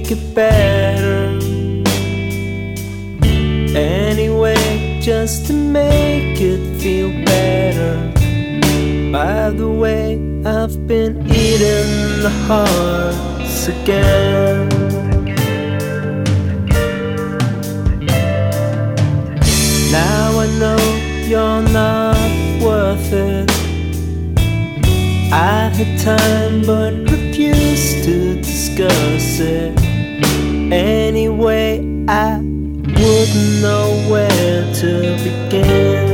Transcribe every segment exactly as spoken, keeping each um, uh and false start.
make it better. Anyway, just to make it feel better. By the way, I've been eating the hearts again. Now I know you're not worth it. I had time but refused to discuss it. Anyway, I wouldn't know where to begin.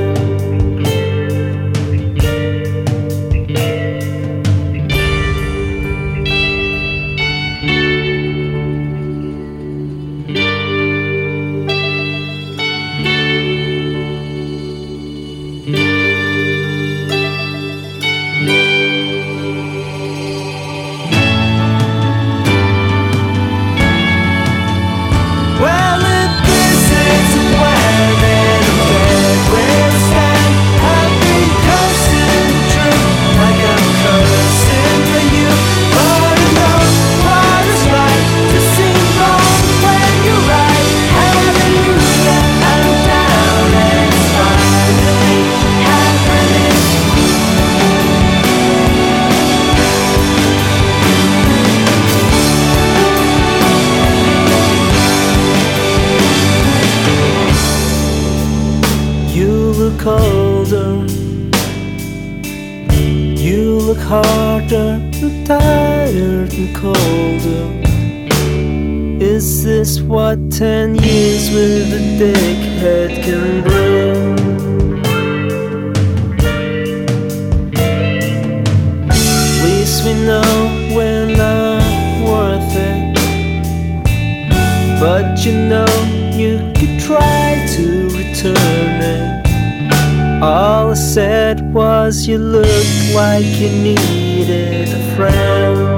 Colder, you look harder and tired and colder. Is this what ten years with a dickhead can bring? At least we know we're not worth it. But you know you could try to return it. All I said was you looked like you needed a friend.